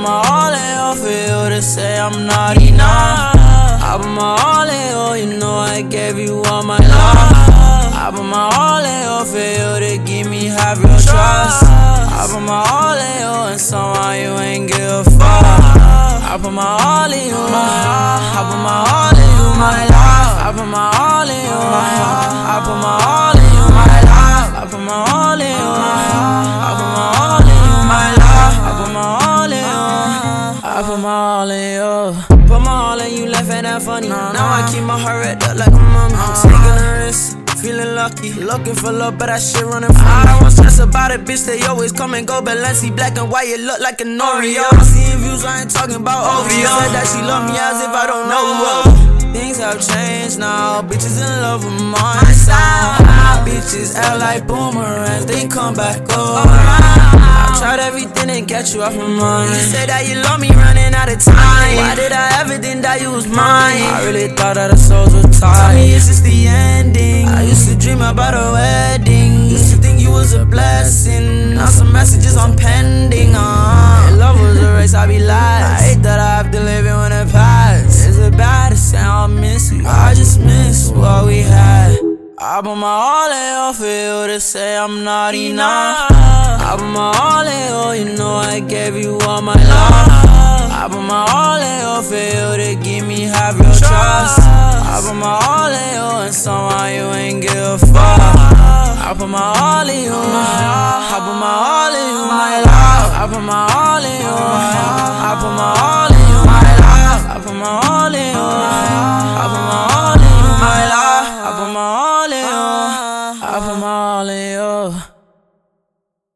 my all in you for you to say I'm not enough. I put my all in you, you know I gave you all my love. I put my all in you for you to give me half your trust. I put my all in you and somehow you ain't give a fuck. I put my all in you, I put my all in you, my love. I put my all in you, I put my all in you, my love. I put my all in you, I put my all in you, my love. I put my all in you, I put my all in you. Put my all in you, laughing at funny. Now I keep my heart red up like a mummy. Taking a risk, feeling lucky, looking for love, but that shit running from me. I don't want stress about it, bitch, they always come and go. Balenci, black and white, it look like an Oreo. Seeing views, I ain't talking about OVO. She said that she love me as if I don't know who. Things have changed now, bitches in love with my style. Bitches act like boomerangs, they come back over. I tried everything to get you off my mind. You said that you love me, running out of time. Why did I ever think that you was mine? I really thought that our souls were tied. Tell me, is this the ending? I used to dream about a wedding. Used to think you was a blessing. Now some messages I'm pending. Love was a race, I be last. I hate that I have to live it when it passed. Is it bad to say I miss you? I just miss what we had. I put my all in you for you to say I'm not enough. I put my all in you, you know I gave you all my love. I put my all in you for you to give me half your trust. I put my all in you and somehow you ain't give a fuck. I put my all in you, I put my all in you, my love. I put my all in you, I put my all in you, my love. I put my all in you, I put my all in you, my love. I put my all in you, I put my all in you.